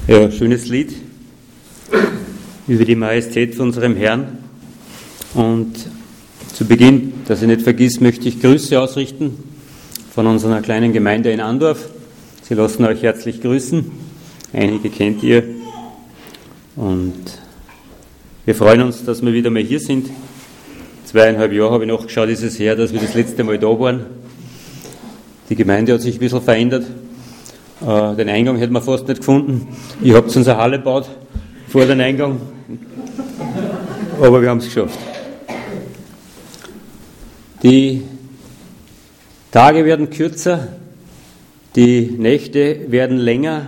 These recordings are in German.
Ja, schönes Lied über die Majestät von unserem Herrn. Und zu Beginn, dass ich nicht vergiss, möchte ich Grüße ausrichten von unserer kleinen Gemeinde in Andorf. Sie lassen euch herzlich grüßen. Einige kennt ihr. Und wir freuen uns, dass wir wieder mal hier sind. 2,5 Jahre habe ich nachgeschaut, ist es her, dass wir das letzte Mal da waren. Die Gemeinde hat sich ein bisschen verändert. Den Eingang hätten wir fast nicht gefunden. Ich habe uns eine Halle gebaut vor den Eingang. Aber wir haben es geschafft. Die Tage werden kürzer, die Nächte werden länger,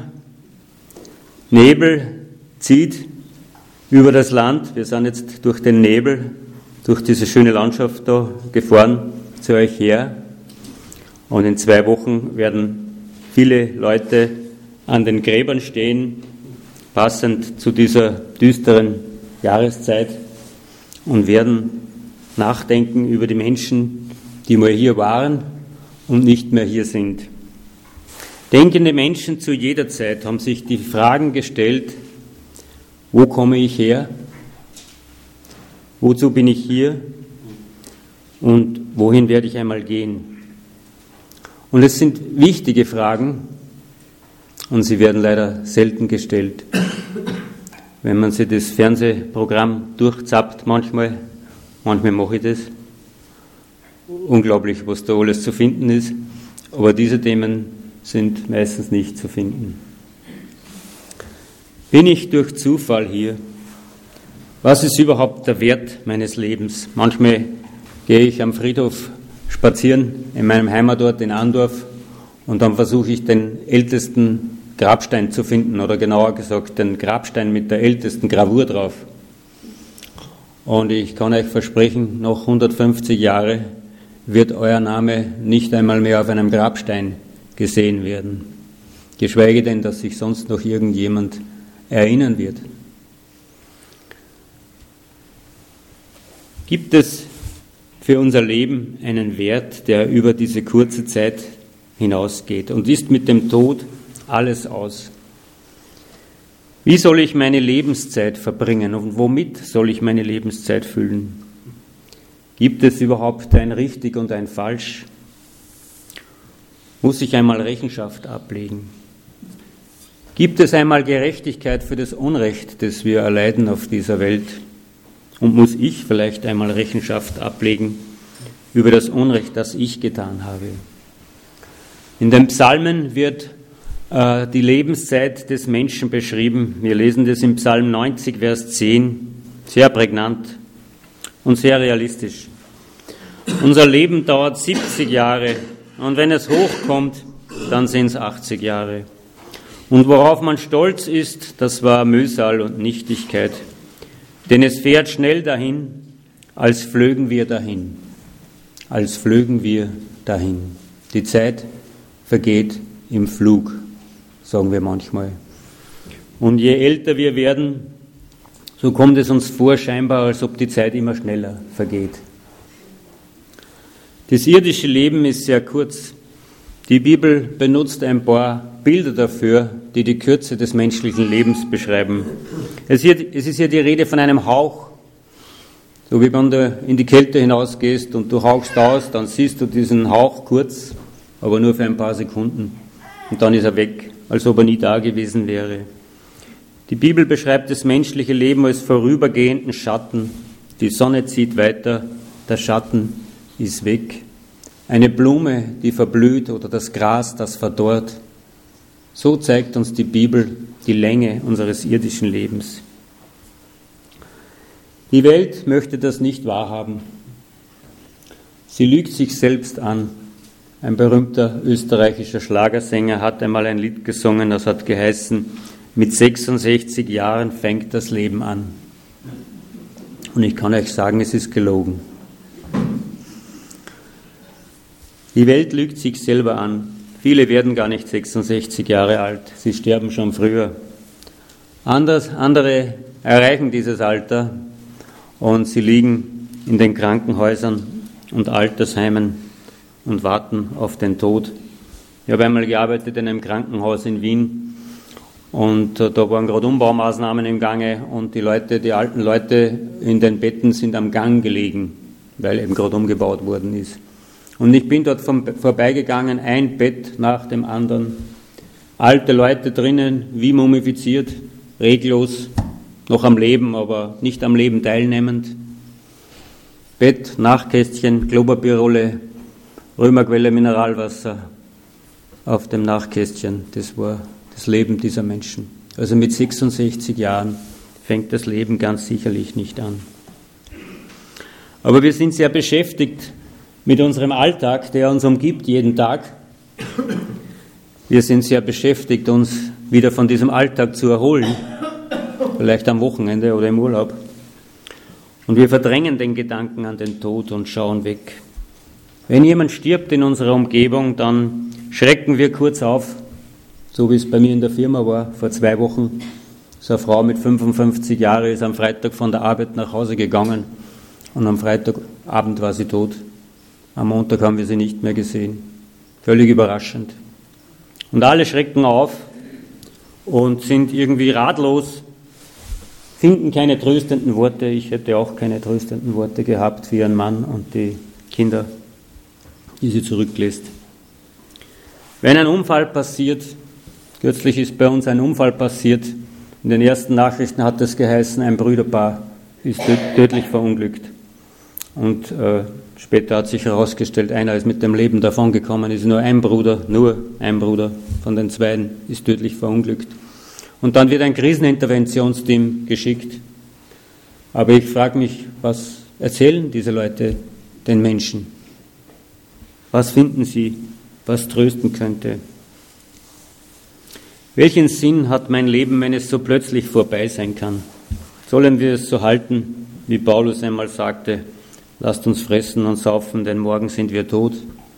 Nebel zieht über das Land. Wir sind jetzt durch den Nebel, durch diese schöne Landschaft da gefahren zu euch her. Und in 2 Wochen werden viele Leute an den Gräbern stehen, passend zu dieser düsteren Jahreszeit, und werden nachdenken über die Menschen, die mal hier waren und nicht mehr hier sind. Denkende Menschen zu jeder Zeit haben sich die Fragen gestellt: Wo komme ich her? Wozu bin ich hier? Und wohin werde ich einmal gehen? Und es sind wichtige Fragen und sie werden leider selten gestellt. Wenn man sich das Fernsehprogramm durchzappt, manchmal mache ich das. Unglaublich, was da alles zu finden ist. Aber diese Themen sind meistens nicht zu finden. Bin ich durch Zufall hier? Was ist überhaupt der Wert meines Lebens? Manchmal gehe ich am Friedhof spazieren in meinem Heimatort in Andorf und dann versuche ich den ältesten Grabstein zu finden, oder genauer gesagt den Grabstein mit der ältesten Gravur drauf. Und ich kann euch versprechen, noch 150 Jahre wird euer Name nicht einmal mehr auf einem Grabstein gesehen werden. Geschweige denn, dass sich sonst noch irgendjemand erinnern wird. Gibt es für unser Leben einen Wert, der über diese kurze Zeit hinausgeht, und ist mit dem Tod alles aus? Wie soll ich meine Lebenszeit verbringen und womit soll ich meine Lebenszeit füllen? Gibt es überhaupt ein Richtig und ein Falsch? Muss ich einmal Rechenschaft ablegen? Gibt es einmal Gerechtigkeit für das Unrecht, das wir erleiden auf dieser Welt? Und muss ich vielleicht einmal Rechenschaft ablegen über das Unrecht, das ich getan habe? In den Psalmen wird die Lebenszeit des Menschen beschrieben. Wir lesen das im Psalm 90, Vers 10, sehr prägnant und sehr realistisch. Unser Leben dauert 70 Jahre und wenn es hochkommt, dann sind es 80 Jahre. Und worauf man stolz ist, das war Mühsal und Nichtigkeit. Denn es fährt schnell dahin, als flögen wir dahin. Als flögen wir dahin. Die Zeit vergeht im Flug, sagen wir manchmal. Und je älter wir werden, so kommt es uns vor, scheinbar, als ob die Zeit immer schneller vergeht. Das irdische Leben ist sehr kurz. Die Bibel benutzt ein paar Bilder dafür, die die Kürze des menschlichen Lebens beschreiben. Es ist hier die Rede von einem Hauch. So wie wenn du in die Kälte hinausgehst und du hauchst aus, dann siehst du diesen Hauch kurz, aber nur für ein paar Sekunden. Und dann ist er weg, als ob er nie da gewesen wäre. Die Bibel beschreibt das menschliche Leben als vorübergehenden Schatten. Die Sonne zieht weiter, der Schatten ist weg. Eine Blume, die verblüht, oder das Gras, das verdorrt. So zeigt uns die Bibel die Länge unseres irdischen Lebens. Die Welt möchte das nicht wahrhaben. Sie lügt sich selbst an. Ein berühmter österreichischer Schlagersänger hat einmal ein Lied gesungen, das hat geheißen: Mit 66 Jahren fängt das Leben an. Und ich kann euch sagen, es ist gelogen. Die Welt lügt sich selber an. Viele werden gar nicht 66 Jahre alt, sie sterben schon früher. Andere erreichen dieses Alter und sie liegen in den Krankenhäusern und Altersheimen und warten auf den Tod. Ich habe einmal gearbeitet in einem Krankenhaus in Wien Und da waren gerade Umbaumaßnahmen im Gange und die alten Leute in den Betten sind am Gang gelegen, weil eben gerade umgebaut worden ist. Und ich bin dort vorbeigegangen, ein Bett nach dem anderen. Alte Leute drinnen, wie mumifiziert, reglos, noch am Leben, aber nicht am Leben teilnehmend. Bett, Nachkästchen, Klopapierrolle, Römerquelle, Mineralwasser auf dem Nachkästchen. Das war das Leben dieser Menschen. Also mit 66 Jahren fängt das Leben ganz sicherlich nicht an. Aber wir sind sehr beschäftigt mit unserem Alltag, der uns umgibt jeden Tag. Wir sind sehr beschäftigt, uns wieder von diesem Alltag zu erholen, vielleicht am Wochenende oder im Urlaub. Und wir verdrängen den Gedanken an den Tod und schauen weg. Wenn jemand stirbt in unserer Umgebung, dann schrecken wir kurz auf, so wie es bei mir in der Firma war, vor 2 Wochen. So eine Frau mit 55 Jahren ist am Freitag von der Arbeit nach Hause gegangen und am Freitagabend war sie tot. Am Montag haben wir sie nicht mehr gesehen. Völlig überraschend. Und alle schrecken auf und sind irgendwie ratlos, finden keine tröstenden Worte. Ich hätte auch keine tröstenden Worte gehabt für ihren Mann und die Kinder, die sie zurücklässt. Wenn ein Unfall passiert, kürzlich ist bei uns ein Unfall passiert, in den ersten Nachrichten hat es geheißen, ein Brüderpaar ist tödlich verunglückt. Und später hat sich herausgestellt, einer ist mit dem Leben davongekommen, ist nur ein Bruder von den 2 ist tödlich verunglückt. Und dann wird ein Kriseninterventionsteam geschickt. Aber ich frage mich, was erzählen diese Leute den Menschen? Was finden sie, was trösten könnte? Welchen Sinn hat mein Leben, wenn es so plötzlich vorbei sein kann? Sollen wir es so halten, wie Paulus einmal sagte, lasst uns fressen und saufen, denn morgen sind wir tot?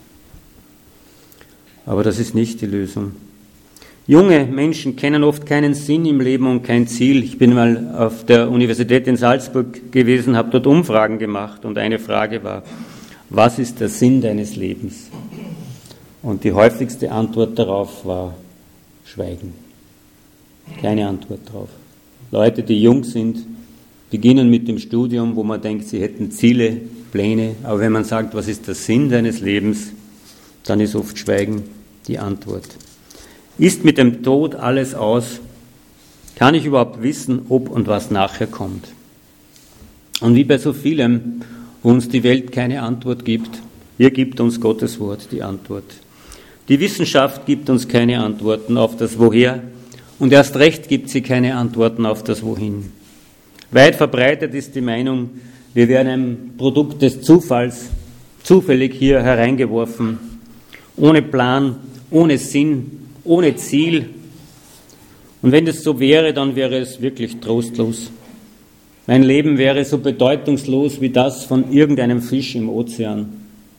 Aber das ist nicht die Lösung. Junge Menschen kennen oft keinen Sinn im Leben und kein Ziel. Ich bin mal auf der Universität in Salzburg gewesen, habe dort Umfragen gemacht und eine Frage war, was ist der Sinn deines Lebens? Und die häufigste Antwort darauf war Schweigen. Keine Antwort darauf. Leute, die jung sind, beginnen mit dem Studium, wo man denkt, sie hätten Ziele, Pläne, aber wenn man sagt, was ist der Sinn deines Lebens, dann ist oft Schweigen die Antwort. Ist mit dem Tod alles aus? Kann ich überhaupt wissen, ob und was nachher kommt? Und wie bei so vielem, wo uns die Welt keine Antwort gibt, hier gibt uns Gottes Wort die Antwort. Die Wissenschaft gibt uns keine Antworten auf das Woher und erst recht gibt sie keine Antworten auf das Wohin. Weit verbreitet ist die Meinung, wir werden ein Produkt des Zufalls zufällig hier hereingeworfen, ohne Plan, ohne Sinn, ohne Ziel. Und wenn das so wäre, dann wäre es wirklich trostlos. Mein Leben wäre so bedeutungslos wie das von irgendeinem Fisch im Ozean,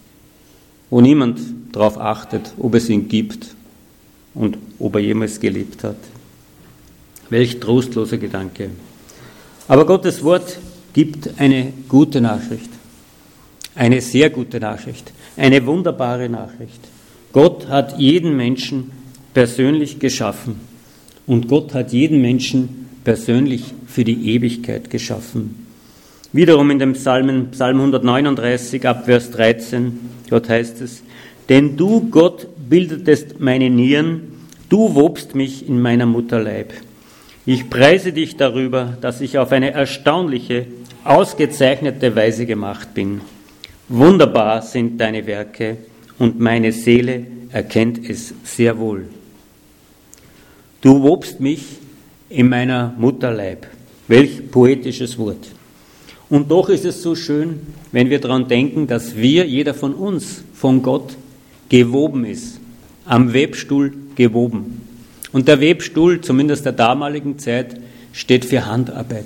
wo niemand darauf achtet, ob es ihn gibt und ob er jemals gelebt hat. Welch trostloser Gedanke. Aber Gottes Wort gibt eine gute Nachricht, eine sehr gute Nachricht, eine wunderbare Nachricht. Gott hat jeden Menschen persönlich geschaffen und Gott hat jeden Menschen persönlich für die Ewigkeit geschaffen. Wiederum in dem Psalm 139 ab Vers 13, dort heißt es, denn du, Gott, bildetest meine Nieren, du wobst mich in meiner Mutter Leib. Ich preise dich darüber, dass ich auf eine erstaunliche, ausgezeichnete Weise gemacht bin. Wunderbar sind deine Werke und meine Seele erkennt es sehr wohl. Du wobst mich in meiner Mutterleib. Welch poetisches Wort. Und doch ist es so schön, wenn wir daran denken, dass jeder von uns, von Gott gewoben ist, am Webstuhl gewoben. Und der Webstuhl, zumindest der damaligen Zeit, steht für Handarbeit,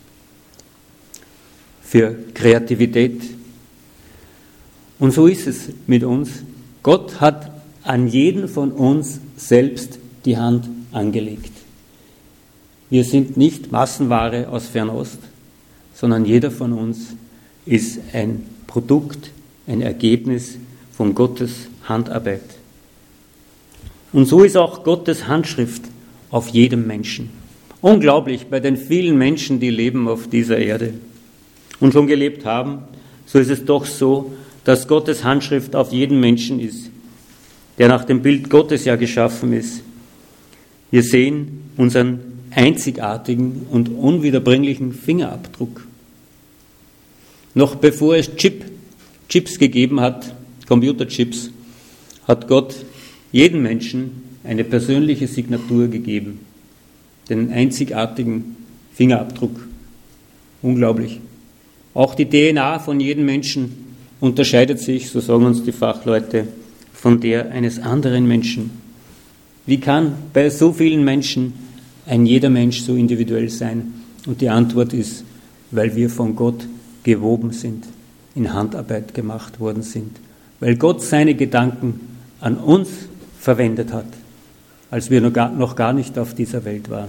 für Kreativität. Und so ist es mit uns. Gott hat an jeden von uns selbst die Hand angelegt. Wir sind nicht Massenware aus Fernost, sondern jeder von uns ist ein Produkt, ein Ergebnis von Gottes Handarbeit. Und so ist auch Gottes Handschrift auf jedem Menschen. Unglaublich, bei den vielen Menschen, die leben auf dieser Erde und schon gelebt haben, so ist es doch so, dass Gottes Handschrift auf jedem Menschen ist, der nach dem Bild Gottes ja geschaffen ist. Wir sehen unseren einzigartigen und unwiederbringlichen Fingerabdruck. Noch bevor es Chips gegeben hat, Computerchips, hat Gott jedem Menschen eine persönliche Signatur gegeben, den einzigartigen Fingerabdruck. Unglaublich. Auch die DNA von jedem Menschen unterscheidet sich, so sagen uns die Fachleute, von der eines anderen Menschen. Wie kann bei so vielen Menschen ein jeder Mensch so individuell sein? Und die Antwort ist, weil wir von Gott gewoben sind, in Handarbeit gemacht worden sind, weil Gott seine Gedanken an uns verwendet hat, als wir noch gar nicht auf dieser Welt waren.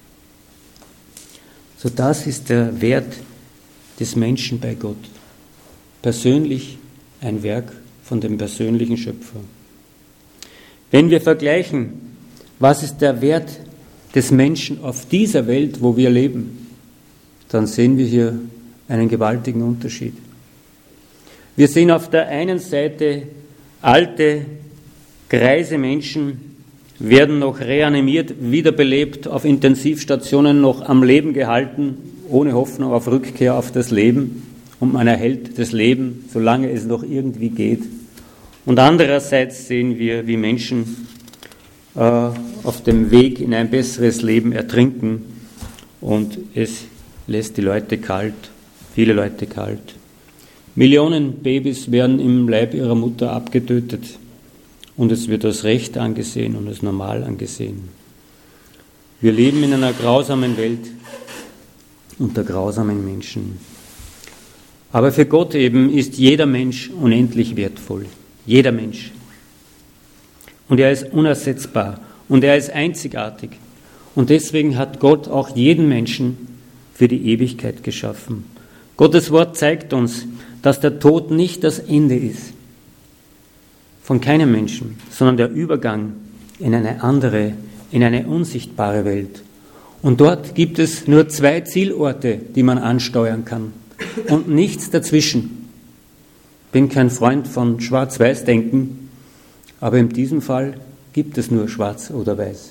So, das ist der Wert des Menschen bei Gott. Persönlich ein Werk von dem persönlichen Schöpfer. Wenn wir vergleichen, was ist der Wert des Menschen auf dieser Welt, wo wir leben, dann sehen wir hier einen gewaltigen Unterschied. Wir sehen auf der einen Seite alte, greise Menschen, werden noch reanimiert, wiederbelebt, auf Intensivstationen noch am Leben gehalten, ohne Hoffnung auf Rückkehr auf das Leben. Und man erhält das Leben, solange es noch irgendwie geht. Und andererseits sehen wir, wie Menschen auf dem Weg in ein besseres Leben ertrinken und es lässt die Leute kalt, viele Leute kalt. Millionen Babys werden im Leib ihrer Mutter abgetötet und es wird als Recht angesehen und als normal angesehen. Wir leben in einer grausamen Welt unter grausamen Menschen. Aber für Gott eben ist jeder Mensch unendlich wertvoll. Jeder Mensch. Und er ist unersetzbar und er ist einzigartig. Und deswegen hat Gott auch jeden Menschen für die Ewigkeit geschaffen. Gottes Wort zeigt uns, dass der Tod nicht das Ende ist von keinem Menschen, sondern der Übergang in eine andere, in eine unsichtbare Welt. Und dort gibt es nur 2 Zielorte, die man ansteuern kann und nichts dazwischen. Ich bin kein Freund von Schwarz-Weiß-Denken, aber in diesem Fall gibt es nur Schwarz oder Weiß.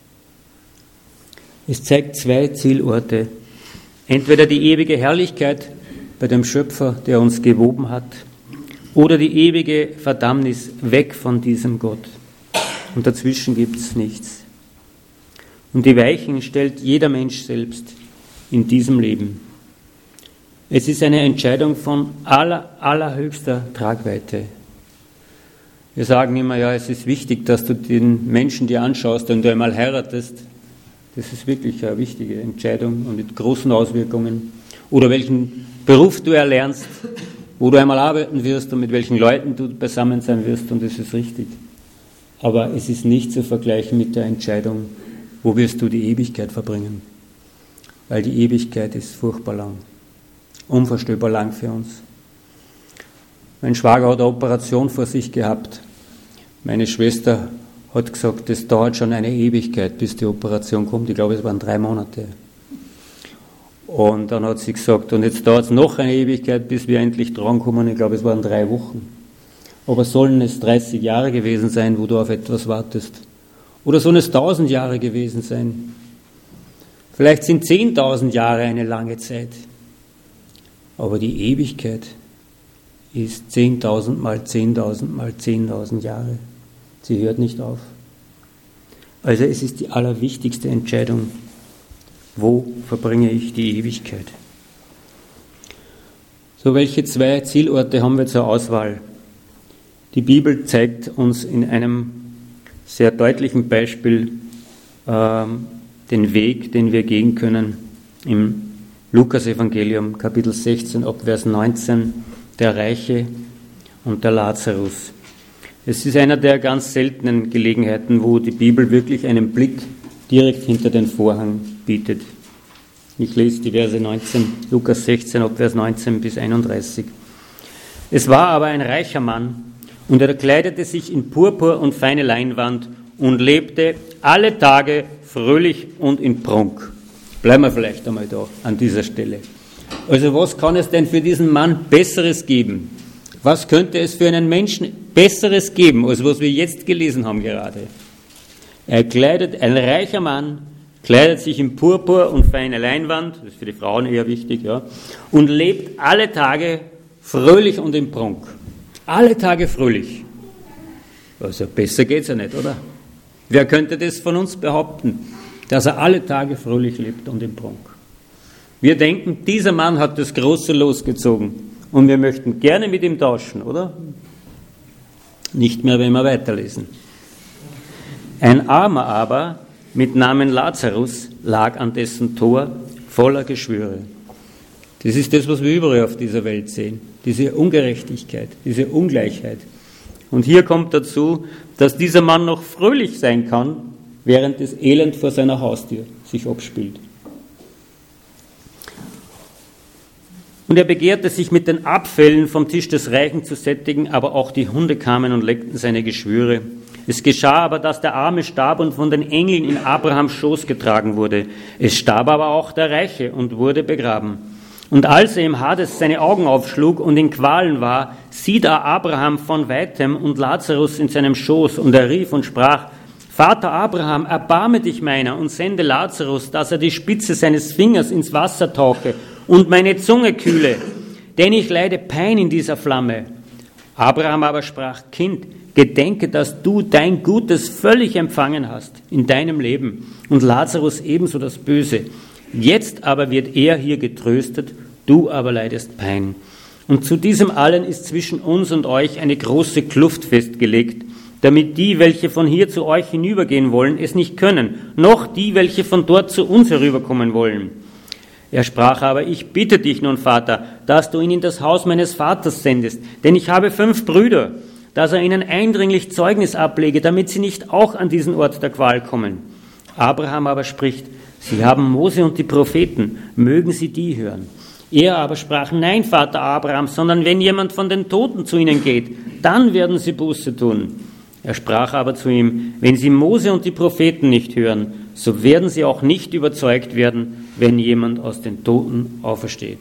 Es zeigt 2 Zielorte. Entweder die ewige Herrlichkeit bei dem Schöpfer, der uns gewoben hat, oder die ewige Verdammnis weg von diesem Gott. Und dazwischen gibt es nichts. Und die Weichen stellt jeder Mensch selbst in diesem Leben. Es ist eine Entscheidung von allerhöchster Tragweite. Wir sagen immer, ja, es ist wichtig, dass du den Menschen dir anschaust, wenn du einmal heiratest. Das ist wirklich eine wichtige Entscheidung und mit großen Auswirkungen. Oder welchen Beruf du erlernst, wo du einmal arbeiten wirst und mit welchen Leuten du beisammen sein wirst, und das ist richtig. Aber es ist nicht zu vergleichen mit der Entscheidung, wo wirst du die Ewigkeit verbringen. Weil die Ewigkeit ist furchtbar lang, unvorstellbar lang für uns. Mein Schwager hat eine Operation vor sich gehabt. Meine Schwester hat gesagt, das dauert schon eine Ewigkeit, bis die Operation kommt. Ich glaube, es waren 3 Monate. Und dann hat sie gesagt, und jetzt dauert es noch eine Ewigkeit, bis wir endlich drankommen. Ich glaube, es waren 3 Wochen. Aber sollen es 30 Jahre gewesen sein, wo du auf etwas wartest? Oder sollen es 1000 Jahre gewesen sein? Vielleicht sind 10.000 Jahre eine lange Zeit. Aber die Ewigkeit ist 10.000 mal 10.000 mal 10.000 Jahre. Sie hört nicht auf. Also es ist die allerwichtigste Entscheidung. Wo verbringe ich die Ewigkeit? So, welche 2 Zielorte haben wir zur Auswahl? Die Bibel zeigt uns in einem sehr deutlichen Beispiel den Weg, den wir gehen können. Im Lukas-Evangelium, Kapitel 16, ab Vers 19, der Reiche und der Lazarus. Es ist einer der ganz seltenen Gelegenheiten, wo die Bibel wirklich einen Blick direkt hinter den Vorhang bietet. Ich lese die Verse 19, Lukas 16, ab Vers 19 bis 31. Es war aber ein reicher Mann, und er kleidete sich in Purpur und feine Leinwand und lebte alle Tage fröhlich und in Prunk. Bleiben wir vielleicht einmal da an dieser Stelle. Also was kann es denn für diesen Mann Besseres geben? Was könnte es für einen Menschen Besseres geben, als was wir jetzt gelesen haben gerade? Ein reicher Mann, kleidet sich in Purpur und feine Leinwand, das ist für die Frauen eher wichtig, ja, und lebt alle Tage fröhlich und in Prunk. Alle Tage fröhlich. Also besser geht's ja nicht, oder? Wer könnte das von uns behaupten, dass er alle Tage fröhlich lebt und in Prunk? Wir denken, dieser Mann hat das große Los gezogen und wir möchten gerne mit ihm tauschen, oder? Nicht mehr, wenn wir weiterlesen. Ein Armer aber mit Namen Lazarus lag an dessen Tor voller Geschwüre. Das ist das, was wir überall auf dieser Welt sehen. Diese Ungerechtigkeit, diese Ungleichheit. Und hier kommt dazu, dass dieser Mann noch fröhlich sein kann, während das Elend vor seiner Haustür sich abspielt. Und er begehrte, sich mit den Abfällen vom Tisch des Reichen zu sättigen, aber auch die Hunde kamen und leckten seine Geschwüre. Es geschah aber, dass der Arme starb und von den Engeln in Abrahams Schoß getragen wurde. Es starb aber auch der Reiche und wurde begraben. Und als er im Hades seine Augen aufschlug und in Qualen war, sieht er Abraham von weitem und Lazarus in seinem Schoß, und er rief und sprach: Vater Abraham, erbarme dich meiner und sende Lazarus, dass er die Spitze seines Fingers ins Wasser tauche und meine Zunge kühle, denn ich leide Pein in dieser Flamme. Abraham aber sprach: Kind, gedenke, dass du dein Gutes völlig empfangen hast in deinem Leben und Lazarus ebenso das Böse. Jetzt aber wird er hier getröstet, du aber leidest Pein. Und zu diesem allen ist zwischen uns und euch eine große Kluft festgelegt, damit die, welche von hier zu euch hinübergehen wollen, es nicht können, noch die, welche von dort zu uns herüberkommen wollen. Er sprach aber: Ich bitte dich nun, Vater, dass du ihn in das Haus meines Vaters sendest, denn ich habe 5 Brüder, dass er ihnen eindringlich Zeugnis ablege, damit sie nicht auch an diesen Ort der Qual kommen. Abraham aber spricht: Sie haben Mose und die Propheten, mögen sie die hören. Er aber sprach: Nein, Vater Abraham, sondern wenn jemand von den Toten zu ihnen geht, dann werden sie Buße tun. Er sprach aber zu ihm: Wenn sie Mose und die Propheten nicht hören, so werden sie auch nicht überzeugt werden, wenn jemand aus den Toten aufersteht.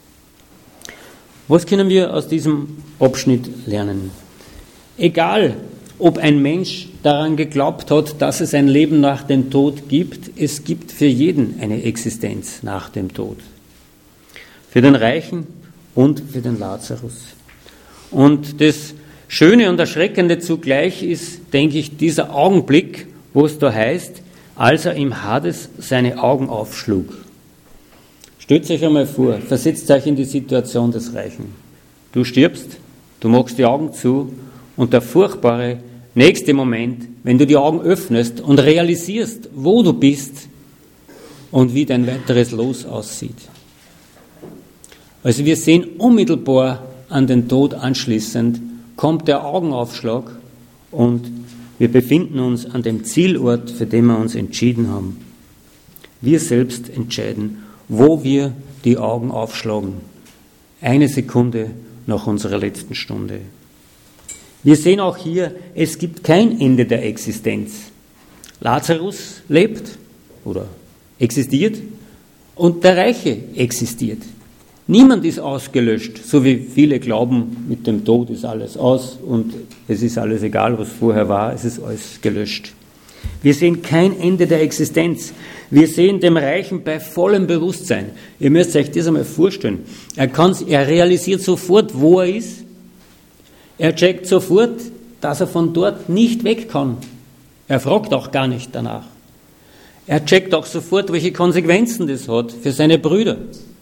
Was können wir aus diesem Abschnitt lernen? Egal, ob ein Mensch daran geglaubt hat, dass es ein Leben nach dem Tod gibt, es gibt für jeden eine Existenz nach dem Tod. Für den Reichen und für den Lazarus. Und das Schöne und Erschreckende zugleich ist, denke ich, dieser Augenblick, wo es da heißt, als er im Hades seine Augen aufschlug. Stellt euch einmal vor, versetzt euch in die Situation des Reichen. Du stirbst, du machst die Augen zu und der furchtbare nächste Moment, wenn du die Augen öffnest und realisierst, wo du bist und wie dein weiteres Los aussieht. Also wir sehen unmittelbar an den Tod anschließend, kommt der Augenaufschlag und wir befinden uns an dem Zielort, für den wir uns entschieden haben. Wir selbst entscheiden, wo wir die Augen aufschlagen. 1 Sekunde nach unserer letzten Stunde. Wir sehen auch hier, es gibt kein Ende der Existenz. Lazarus lebt oder existiert und der Reiche existiert. Niemand ist ausgelöscht, so wie viele glauben, mit dem Tod ist alles aus und es ist alles egal, was vorher war, es ist alles gelöscht. Wir sehen kein Ende der Existenz. Wir sehen dem Reichen bei vollem Bewusstsein. Ihr müsst euch das einmal vorstellen. Er realisiert sofort, wo er ist. Er checkt sofort, dass er von dort nicht weg kann. Er fragt auch gar nicht danach. Er checkt auch sofort, welche Konsequenzen das hat für seine Brüder.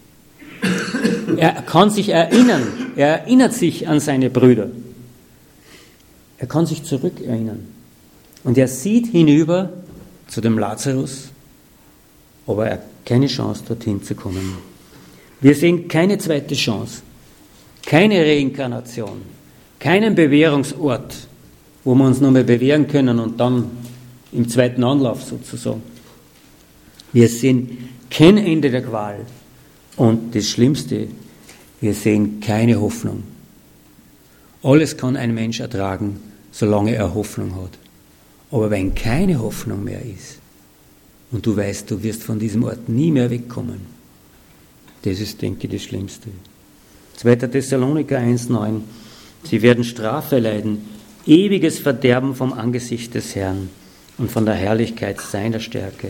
Er kann sich erinnern. Er erinnert sich an seine Brüder. Er kann sich zurückerinnern. Und er sieht hinüber zu dem Lazarus, aber er hat keine Chance, dorthin zu kommen. Wir sehen keine zweite Chance, keine Reinkarnation, keinen Bewährungsort, wo wir uns nochmal bewähren können und dann im zweiten Anlauf sozusagen. Wir sehen kein Ende der Qual und das Schlimmste, wir sehen keine Hoffnung. Alles kann ein Mensch ertragen, solange er Hoffnung hat. Aber wenn keine Hoffnung mehr ist und du weißt, du wirst von diesem Ort nie mehr wegkommen, das ist, denke ich, das Schlimmste. 2. Thessaloniker 1,9: Sie werden Strafe leiden, ewiges Verderben vom Angesicht des Herrn und von der Herrlichkeit seiner Stärke.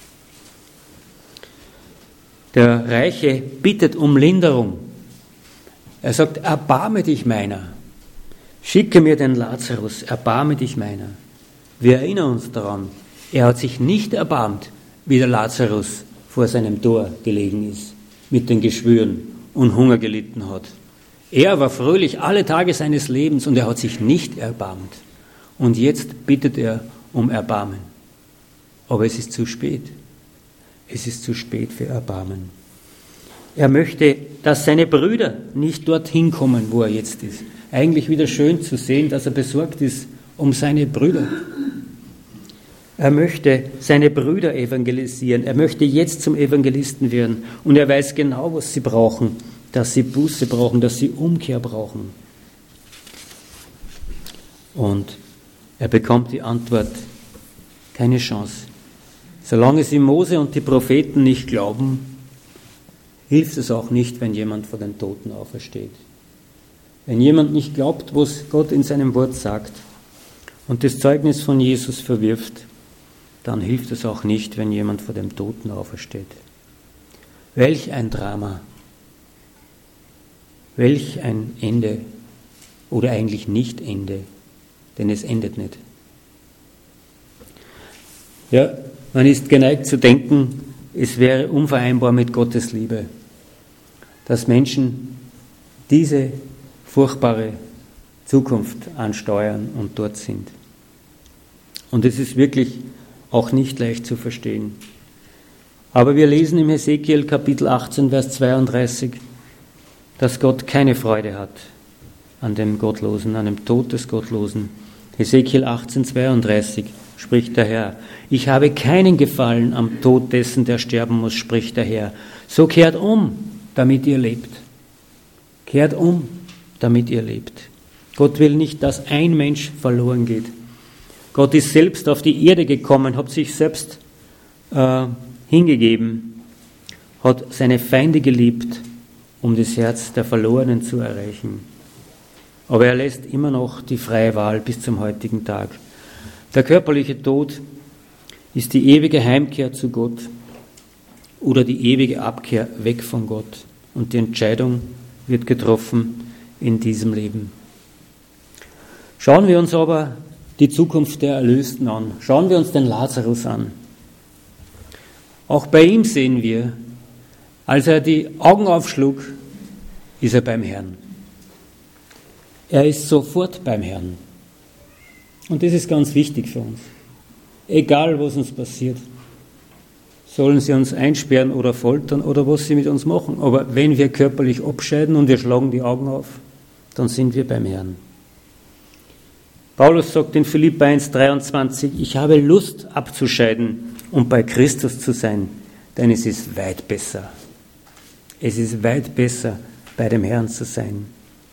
Der Reiche bittet um Linderung. Er sagt, erbarme dich meiner. Schicke mir den Lazarus, erbarme dich meiner. Wir erinnern uns daran, er hat sich nicht erbarmt, wie der Lazarus vor seinem Tor gelegen ist, mit den Geschwüren und Hunger gelitten hat. Er war fröhlich alle Tage seines Lebens und er hat sich nicht erbarmt. Und jetzt bittet er um Erbarmen. Aber es ist zu spät. Es ist zu spät für Erbarmen. Er möchte, dass seine Brüder nicht dorthin kommen, wo er jetzt ist. Eigentlich wieder schön zu sehen, dass er besorgt ist um seine Brüder. Er möchte seine Brüder evangelisieren. Er möchte jetzt zum Evangelisten werden. Und er weiß genau, was sie brauchen. Dass sie Buße brauchen, dass sie Umkehr brauchen. Und er bekommt die Antwort, keine Chance. Solange sie Mose und die Propheten nicht glauben, hilft es auch nicht, wenn jemand von den Toten aufersteht. Wenn jemand nicht glaubt, was Gott in seinem Wort sagt und das Zeugnis von Jesus verwirft, dann hilft es auch nicht, wenn jemand vor dem Toten aufersteht. Welch ein Drama, welch ein Ende oder eigentlich nicht Ende, denn es endet nicht. Ja, man ist geneigt zu denken, es wäre unvereinbar mit Gottes Liebe, dass Menschen diese furchtbare Zukunft ansteuern und dort sind. Und es ist wirklich auch nicht leicht zu verstehen. Aber wir lesen im Hesekiel Kapitel 18, Vers 32, dass Gott keine Freude hat an dem Gottlosen, an dem Tod des Gottlosen. Hesekiel 18, 32 spricht der Herr: Ich habe keinen Gefallen am Tod dessen, der sterben muss, spricht der Herr. So kehrt um, damit ihr lebt. Kehrt um, damit ihr lebt. Gott will nicht, dass ein Mensch verloren geht. Gott ist selbst auf die Erde gekommen, hat sich selbst hingegeben, hat seine Feinde geliebt, um das Herz der Verlorenen zu erreichen. Aber er lässt immer noch die freie Wahl bis zum heutigen Tag. Der körperliche Tod ist die ewige Heimkehr zu Gott oder die ewige Abkehr weg von Gott. Und die Entscheidung wird getroffen in diesem Leben. Schauen wir uns aber die Zukunft der Erlösten an. Schauen wir uns den Lazarus an. Auch bei ihm sehen wir, als er die Augen aufschlug, ist er beim Herrn. Er ist sofort beim Herrn. Und das ist ganz wichtig für uns. Egal, was uns passiert, sollen sie uns einsperren oder foltern oder was sie mit uns machen. Aber wenn wir körperlich abscheiden und wir schlagen die Augen auf, dann sind wir beim Herrn. Paulus sagt in Philipper 1,23, ich habe Lust abzuscheiden und bei Christus zu sein, denn es ist weit besser. Es ist weit besser, bei dem Herrn zu sein.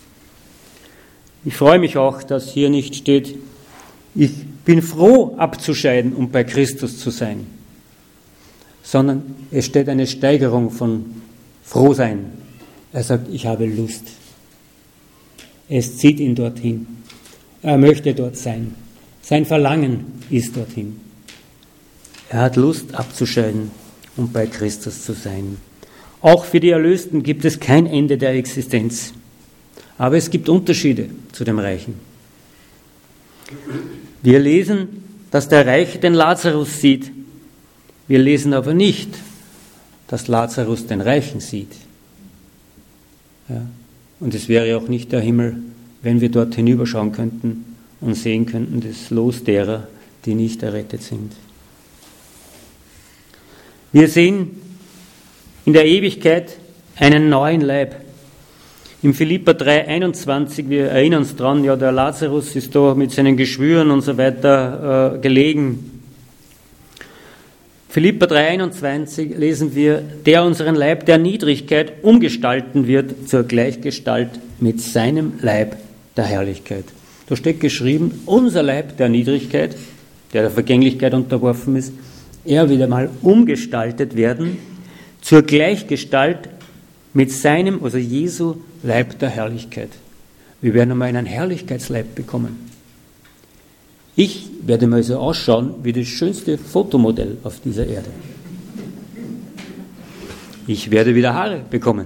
Ich freue mich auch, dass hier nicht steht, ich bin froh abzuscheiden und bei Christus zu sein, sondern es steht eine Steigerung von Frohsein. Er sagt, ich habe Lust. Es zieht ihn dorthin. Er möchte dort sein. Sein Verlangen ist dorthin. Er hat Lust abzuscheiden und bei Christus zu sein. Auch für die Erlösten gibt es kein Ende der Existenz. Aber es gibt Unterschiede zu dem Reichen. Wir lesen, dass der Reiche den Lazarus sieht. Wir lesen aber nicht, dass Lazarus den Reichen sieht. Ja. Und es wäre auch nicht der Himmel, wenn wir dort hinüberschauen könnten und sehen könnten, das Los derer, die nicht errettet sind. Wir sehen in der Ewigkeit einen neuen Leib. Im Philipper 3,21, wir erinnern uns dran, ja, der Lazarus ist da mit seinen Geschwüren und so weiter gelegen. Philipper 3,21 lesen wir, der unseren Leib der Niedrigkeit umgestalten wird zur Gleichgestalt mit seinem Leib der Herrlichkeit. Da steht geschrieben, unser Leib der Niedrigkeit der Vergänglichkeit unterworfen ist, er wieder mal umgestaltet werden zur Gleichgestalt mit seinem, also Jesu Leib der Herrlichkeit. Wir werden einmal einen Herrlichkeitsleib bekommen. Ich werde mal so ausschauen wie das schönste Fotomodell auf dieser Erde. Ich werde wieder Haare bekommen.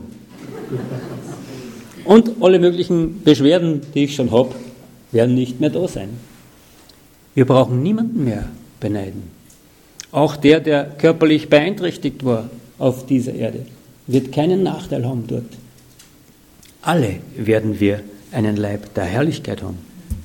Und alle möglichen Beschwerden, die ich schon habe, werden nicht mehr da sein. Wir brauchen niemanden mehr beneiden. Auch der körperlich beeinträchtigt war auf dieser Erde, wird keinen Nachteil haben dort. Alle werden wir einen Leib der Herrlichkeit haben.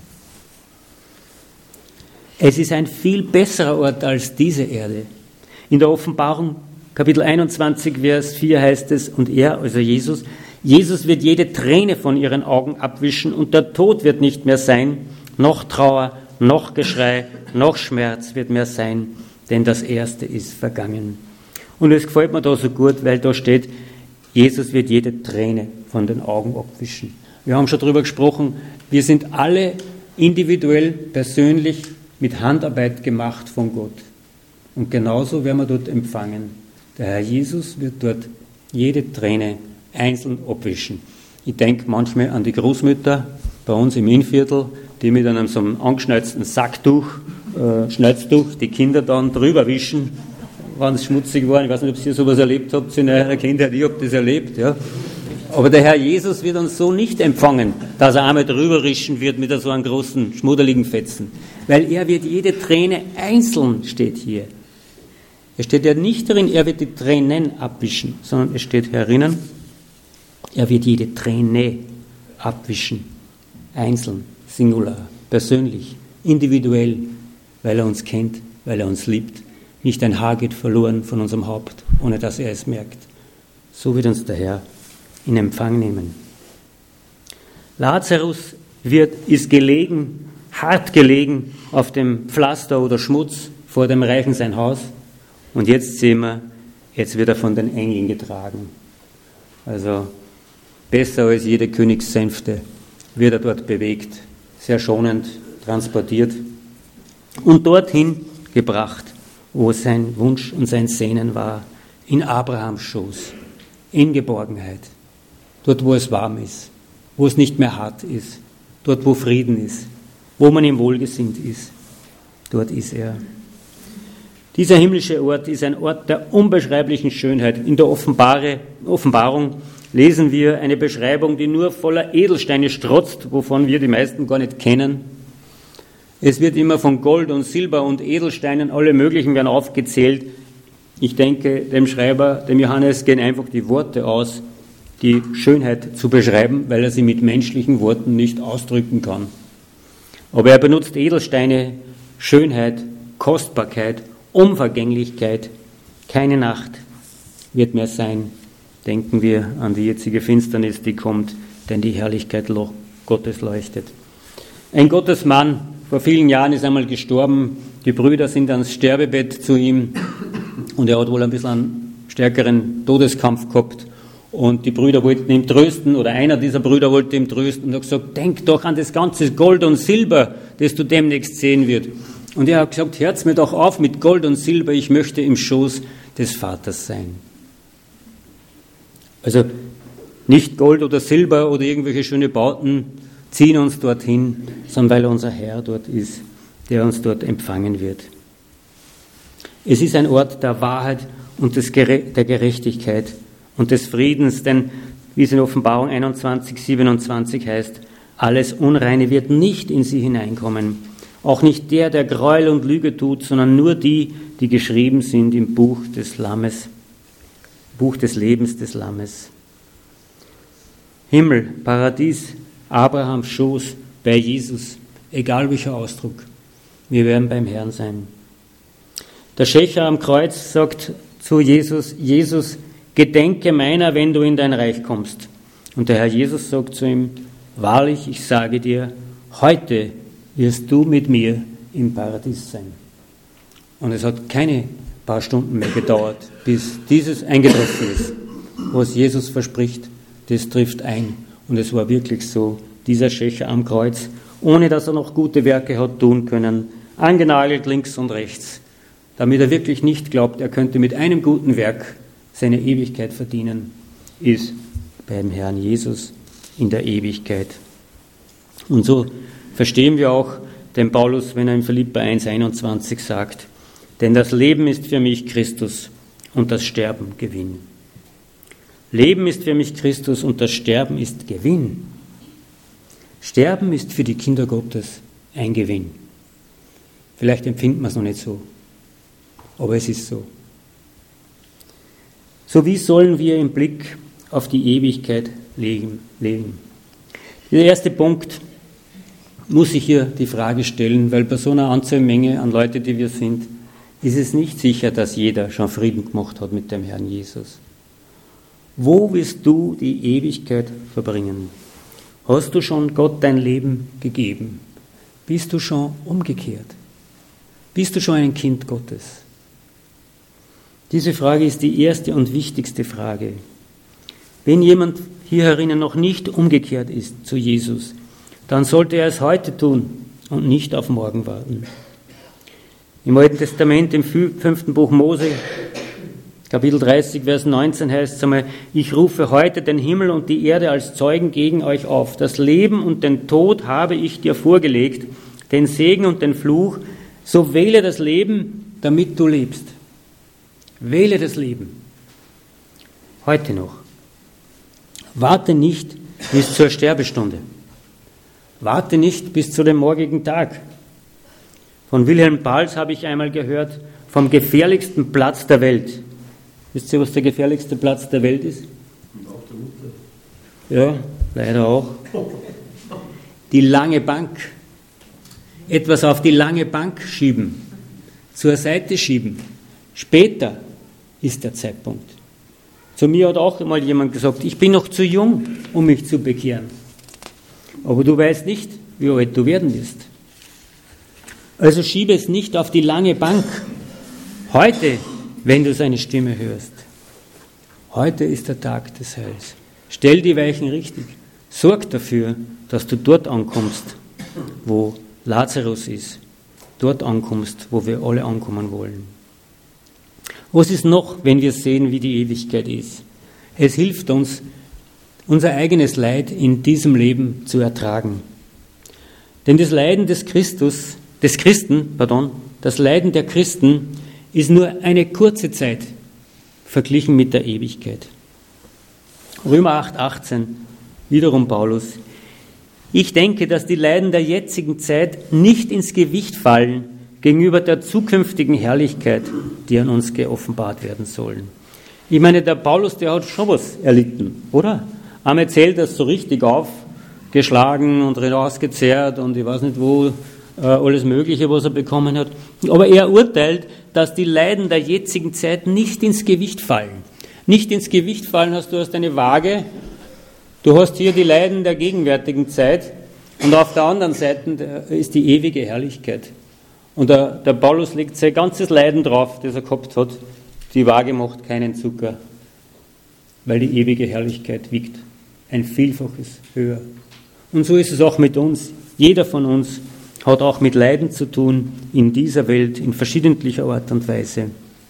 Es ist ein viel besserer Ort als diese Erde. In der Offenbarung, Kapitel 21, Vers 4 heißt es, und er, also Jesus wird jede Träne von ihren Augen abwischen und der Tod wird nicht mehr sein, noch Trauer, noch Geschrei, noch Schmerz wird mehr sein, denn das Erste ist vergangen. Und es gefällt mir da so gut, weil da steht, Jesus wird jede Träne von den Augen abwischen. Wir haben schon darüber gesprochen, wir sind alle individuell, persönlich, mit Handarbeit gemacht von Gott. Und genauso werden wir dort empfangen. Der Herr Jesus wird dort jede Träne einzeln abwischen. Ich denke manchmal an die Großmütter bei uns im Innviertel, die mit einem so einem angeschneizten Schnalztuch die Kinder dann drüber wischen, wenn es schmutzig war. Ich weiß nicht, ob ihr sowas erlebt habt in eurer Kindheit. Ich habe das erlebt, ja. Aber der Herr Jesus wird uns so nicht empfangen, dass er einmal drüber rischen wird mit so einem großen, schmuddeligen Fetzen. Weil er wird jede Träne einzeln, steht hier. Es steht ja nicht darin, er wird die Tränen abwischen, sondern es steht herinnen, er wird jede Träne abwischen. Einzeln, singular, persönlich, individuell, weil er uns kennt, weil er uns liebt. Nicht ein Haar geht verloren von unserem Haupt, ohne dass er es merkt. So wird uns der Herr in Empfang nehmen. Lazarus ist gelegen, hart gelegen auf dem Pflaster oder Schmutz vor dem Reichen sein Haus. Und jetzt sehen wir, jetzt wird er von den Engeln getragen. Also besser als jede Königssänfte wird er dort bewegt, sehr schonend transportiert und dorthin gebracht, wo sein Wunsch und sein Sehnen war, in Abrahams Schoß, in Geborgenheit, dort wo es warm ist, wo es nicht mehr hart ist, dort wo Frieden ist, wo man ihm wohlgesinnt ist, dort ist er. Dieser himmlische Ort ist ein Ort der unbeschreiblichen Schönheit. In der Offenbarung lesen wir eine Beschreibung, die nur voller Edelsteine strotzt, wovon wir die meisten gar nicht kennen. Es wird immer von Gold und Silber und Edelsteinen, alle möglichen werden aufgezählt. Ich denke, dem Schreiber, dem Johannes, gehen einfach die Worte aus, die Schönheit zu beschreiben, weil er sie mit menschlichen Worten nicht ausdrücken kann. Aber er benutzt Edelsteine, Schönheit, Kostbarkeit, Unvergänglichkeit. Keine Nacht wird mehr sein. Denken wir an die jetzige Finsternis, die kommt, denn die Herrlichkeit Gottes leuchtet. Ein Gottesmann vor vielen Jahren ist einmal gestorben. Die Brüder sind ans Sterbebett zu ihm und er hat wohl ein bisschen einen stärkeren Todeskampf gehabt. Und die Brüder wollten ihn trösten, oder einer dieser Brüder wollte ihn trösten und hat gesagt, denk doch an das ganze Gold und Silber, das du demnächst sehen wirst. Und er hat gesagt, hört's mir doch auf mit Gold und Silber, ich möchte im Schoß des Vaters sein. Also nicht Gold oder Silber oder irgendwelche schöne Bauten ziehen uns dorthin, sondern weil unser Herr dort ist, der uns dort empfangen wird. Es ist ein Ort der Wahrheit und der Gerechtigkeit und des Friedens, denn wie es in Offenbarung 21, 27 heißt, alles Unreine wird nicht in sie hineinkommen. Auch nicht der Gräuel und Lüge tut, sondern nur die, die geschrieben sind im Buch des Lammes, Buch des Lebens des Lammes. Himmel, Paradies, Abrahams Schoß, bei Jesus, egal welcher Ausdruck, wir werden beim Herrn sein. Der Schächer am Kreuz sagt zu Jesus, Jesus, gedenke meiner, wenn du in dein Reich kommst. Und der Herr Jesus sagt zu ihm, wahrlich, ich sage dir, heute wirst du mit mir im Paradies sein. Und es hat keine paar Stunden mehr gedauert, bis dieses eingetroffen ist. Was Jesus verspricht, das trifft ein. Und es war wirklich so, dieser Schächer am Kreuz, ohne dass er noch gute Werke hat tun können, angenagelt links und rechts, damit er wirklich nicht glaubt, er könnte mit einem guten Werk seine Ewigkeit verdienen, ist beim Herrn Jesus in der Ewigkeit. Und so verstehen wir auch den Paulus, wenn er in Philipper 1,21 sagt, denn das Leben ist für mich Christus und das Sterben Gewinn. Leben ist für mich Christus und das Sterben ist Gewinn. Sterben ist für die Kinder Gottes ein Gewinn. Vielleicht empfindet man es noch nicht so, aber es ist so. So wie sollen wir im Blick auf die Ewigkeit leben? Der erste Punkt muss ich hier die Frage stellen, weil bei so einer Anzahlmenge an Leute, die wir sind, ist es nicht sicher, dass jeder schon Frieden gemacht hat mit dem Herrn Jesus. Wo wirst du die Ewigkeit verbringen? Hast du schon Gott dein Leben gegeben? Bist du schon umgekehrt? Bist du schon ein Kind Gottes? Diese Frage ist die erste und wichtigste Frage. Wenn jemand hier herinnen noch nicht umgekehrt ist zu Jesus, dann sollte er es heute tun und nicht auf morgen warten. Im Alten Testament, im 5. Buch Mose, Kapitel 30, Vers 19 heißt es einmal, ich rufe heute den Himmel und die Erde als Zeugen gegen euch auf. Das Leben und den Tod habe ich dir vorgelegt, den Segen und den Fluch. So wähle das Leben, damit du lebst. Wähle das Leben. Heute noch. Warte nicht bis zur Sterbestunde. Warte nicht bis zu dem morgigen Tag. Von Wilhelm Pals habe ich einmal gehört, vom gefährlichsten Platz der Welt. Wisst ihr, was der gefährlichste Platz der Welt ist? Ja, leider auch. Die lange Bank. Etwas auf die lange Bank schieben. Zur Seite schieben. Später ist der Zeitpunkt. Zu mir hat auch einmal jemand gesagt, ich bin noch zu jung, um mich zu bekehren. Aber du weißt nicht, wie alt du werden wirst. Also schiebe es nicht auf die lange Bank. Heute, wenn du seine Stimme hörst. Heute ist der Tag des Heils. Stell die Weichen richtig. Sorg dafür, dass du dort ankommst, wo Lazarus ist. Dort ankommst, wo wir alle ankommen wollen. Was ist noch, wenn wir sehen, wie die Ewigkeit ist? Es hilft uns, unser eigenes Leid in diesem Leben zu ertragen. Denn das Leiden das Leiden der Christen ist nur eine kurze Zeit verglichen mit der Ewigkeit. Römer 8,18, wiederum Paulus. Ich denke, dass die Leiden der jetzigen Zeit nicht ins Gewicht fallen gegenüber der zukünftigen Herrlichkeit, die an uns geoffenbart werden sollen. Ich meine, der Paulus, der hat schon was erlitten, oder? Einmal zählt das so richtig aufgeschlagen und rausgezerrt und ich weiß nicht wo, alles Mögliche, was er bekommen hat. Aber er urteilt, dass die Leiden der jetzigen Zeit nicht ins Gewicht fallen. Nicht ins Gewicht fallen heißt, du hast eine Waage, du hast hier die Leiden der gegenwärtigen Zeit und auf der anderen Seite ist die ewige Herrlichkeit. Und der Paulus legt sein ganzes Leiden drauf, das er gehabt hat. Die Waage macht keinen Zucker, weil die ewige Herrlichkeit wiegt ein Vielfaches höher. Und so ist es auch mit uns. Jeder von uns hat auch mit Leiden zu tun in dieser Welt, in verschiedentlicher Art und Weise.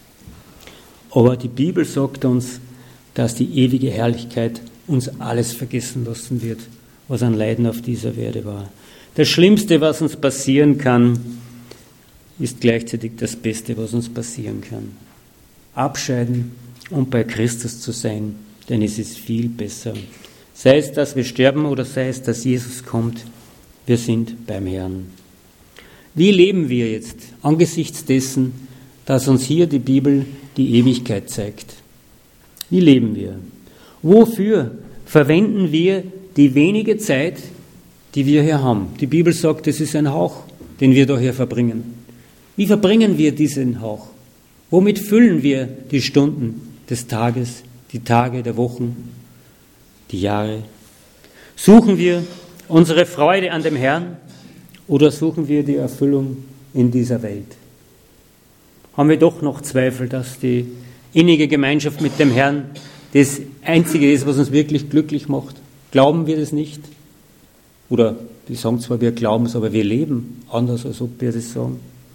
Aber die Bibel sagt uns, dass die ewige Herrlichkeit uns alles vergessen lassen wird, was an Leiden auf dieser Erde war. Das Schlimmste, was uns passieren kann, ist gleichzeitig das Beste, was uns passieren kann. Abscheiden und bei Christus zu sein, denn es ist viel besser. Sei es, dass wir sterben oder sei es, dass Jesus kommt, wir sind beim Herrn. Wie leben wir jetzt angesichts dessen, dass uns hier die Bibel die Ewigkeit zeigt? Wie leben wir? Wofür verwenden wir die wenige Zeit, die wir hier haben? Die Bibel sagt, es ist ein Hauch, den wir da hier verbringen. Wie verbringen wir diesen Hauch? Womit füllen wir die Stunden des Tages, die Tage der Wochen, die Jahre? Suchen wir unsere Freude an dem Herrn oder suchen wir die Erfüllung in dieser Welt? Haben wir doch noch Zweifel, dass die innige Gemeinschaft mit dem Herrn das Einzige ist, was uns wirklich glücklich macht? Glauben wir das nicht? Oder wir sagen zwar, wir glauben es, aber wir leben anders, als ob wir das sagen.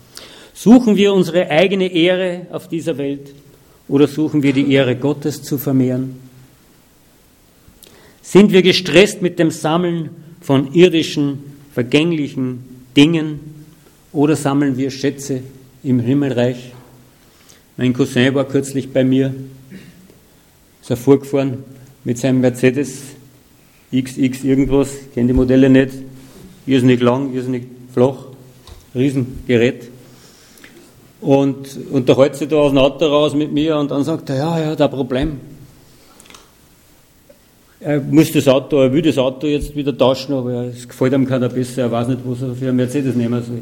Suchen wir unsere eigene Ehre auf dieser Welt oder suchen wir die Ehre Gottes zu vermehren? Sind wir gestresst mit dem Sammeln von irdischen, vergänglichen Dingen oder sammeln wir Schätze im Himmelreich? Mein Cousin war kürzlich bei mir, ist er vorgefahren mit seinem Mercedes XX irgendwas, ich kenne die Modelle nicht, irrsinnig lang, irrsinnig flach, Riesengerät. Und da hält sich da aus dem Auto raus mit mir und dann sagt er, ja, da Problem. Er will das Auto jetzt wieder tauschen, aber es gefällt ihm keiner besser, er weiß nicht, was er für einen Mercedes nehmen soll.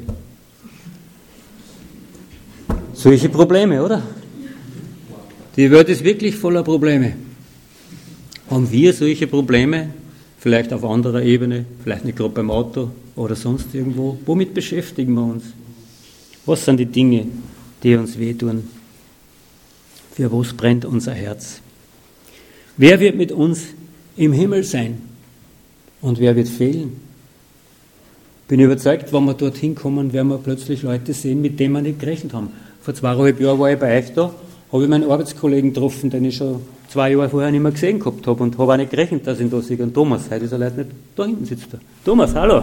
Solche Probleme, oder? Die Welt ist wirklich voller Probleme. Haben wir solche Probleme? Vielleicht auf anderer Ebene, vielleicht nicht gerade beim Auto oder sonst irgendwo. Womit beschäftigen wir uns? Was sind die Dinge, die uns wehtun? Für was brennt unser Herz? Wer wird mit uns im Himmel sein? Und wer wird fehlen? Bin überzeugt, wenn wir dorthin kommen, werden wir plötzlich Leute sehen, mit denen wir nicht gerechnet haben. Vor 2,5 Jahren war ich bei euch da, habe ich meinen Arbeitskollegen getroffen, den ich schon 2 Jahre vorher nicht mehr gesehen gehabt habe und habe auch nicht gerechnet, dass ich ihn da sehe. Und Thomas, heute ist er leider nicht da hinten sitzt er. Thomas, hallo!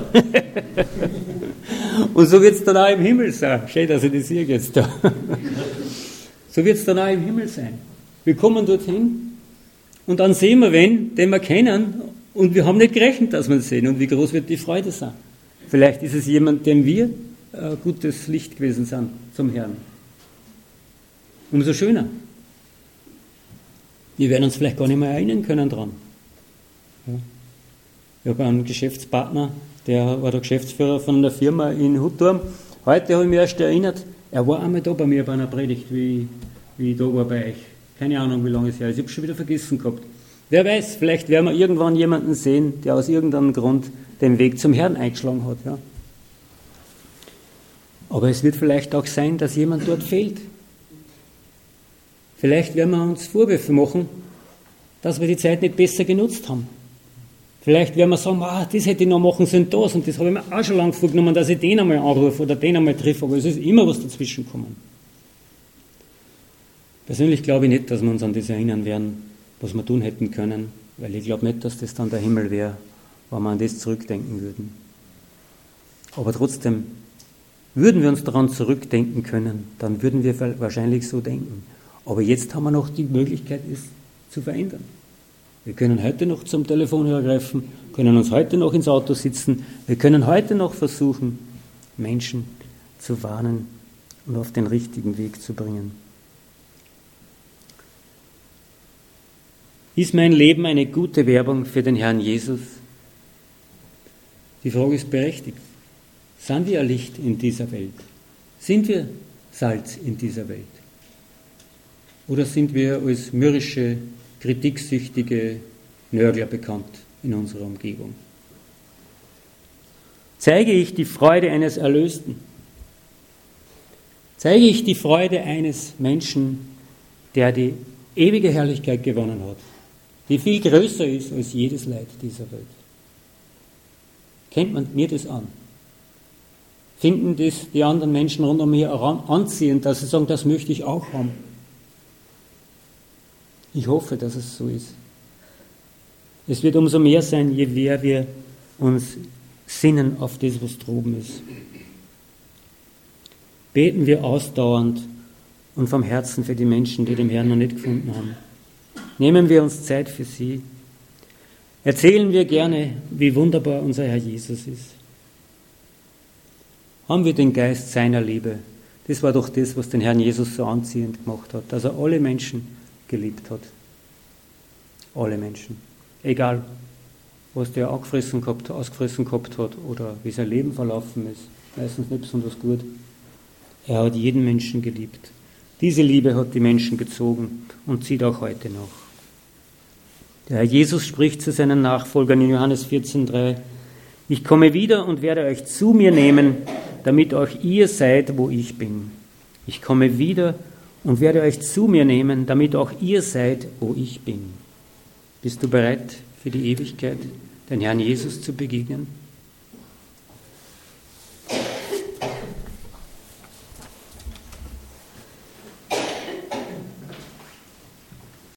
Und so wird es dann auch im Himmel sein. Schön, dass ich das sehe jetzt da. So wird es dann auch im Himmel sein. Wir kommen dorthin und dann sehen wir wen, den wir kennen und wir haben nicht gerechnet, dass wir ihn sehen. Und wie groß wird die Freude sein? Vielleicht ist es jemand, dem wir gutes Licht gewesen sind zum Herrn. Umso schöner. Wir werden uns vielleicht gar nicht mehr erinnern können dran. Ich habe einen Geschäftspartner, der war der Geschäftsführer von einer Firma in Hutturm. Heute habe ich mich erst erinnert, er war einmal da bei mir bei einer Predigt, wie ich da war bei euch. Keine Ahnung, wie lange es her ist. Ich habe es schon wieder vergessen gehabt. Wer weiß, vielleicht werden wir irgendwann jemanden sehen, der aus irgendeinem Grund den Weg zum Herrn eingeschlagen hat. Ja. Aber es wird vielleicht auch sein, dass jemand dort fehlt. Vielleicht werden wir uns Vorwürfe machen, dass wir die Zeit nicht besser genutzt haben. Vielleicht werden wir sagen, das hätte ich noch machen sollen, das, und das habe ich mir auch schon lange vorgenommen, dass ich den einmal anrufe oder den einmal treffe, aber es ist immer was dazwischen gekommen. Persönlich glaube ich nicht, dass wir uns an das erinnern werden, was wir tun hätten können, weil ich glaube nicht, dass das dann der Himmel wäre, wenn wir an das zurückdenken würden. Aber trotzdem, würden wir uns daran zurückdenken können, dann würden wir wahrscheinlich so denken. Aber jetzt haben wir noch die Möglichkeit, es zu verändern. Wir können heute noch zum Telefonhörer greifen, können uns heute noch ins Auto sitzen, wir können heute noch versuchen, Menschen zu warnen und auf den richtigen Weg zu bringen. Ist mein Leben eine gute Werbung für den Herrn Jesus? Die Frage ist berechtigt. Sind wir ein Licht in dieser Welt? Sind wir Salz in dieser Welt? Oder sind wir als mürrische, kritiksüchtige Nörgler bekannt in unserer Umgebung? Zeige ich die Freude eines Erlösten? Zeige ich die Freude eines Menschen, der die ewige Herrlichkeit gewonnen hat, die viel größer ist als jedes Leid dieser Welt? Kennt man mir das an? Finden das die anderen Menschen rund um mich anziehend, dass sie sagen, das möchte ich auch haben? Ich hoffe, dass es so ist. Es wird umso mehr sein, je mehr wir uns sinnen auf das, was droben ist. Beten wir ausdauernd und vom Herzen für die Menschen, die den Herrn noch nicht gefunden haben. Nehmen wir uns Zeit für sie. Erzählen wir gerne, wie wunderbar unser Herr Jesus ist. Haben wir den Geist seiner Liebe? Das war doch das, was den Herrn Jesus so anziehend gemacht hat, dass er alle Menschen geliebt hat. Alle Menschen. Egal, was der ausgefressen gehabt hat oder wie sein Leben verlaufen ist. Meistens nicht besonders gut. Er hat jeden Menschen geliebt. Diese Liebe hat die Menschen gezogen und zieht auch heute noch. Der Herr Jesus spricht zu seinen Nachfolgern in Johannes 14,3: Ich komme wieder und werde euch zu mir nehmen, damit auch ihr seid, wo ich bin. Ich komme wieder und werde euch zu mir nehmen, damit auch ihr seid, wo ich bin. Bist du bereit, für die Ewigkeit den Herrn Jesus zu begegnen?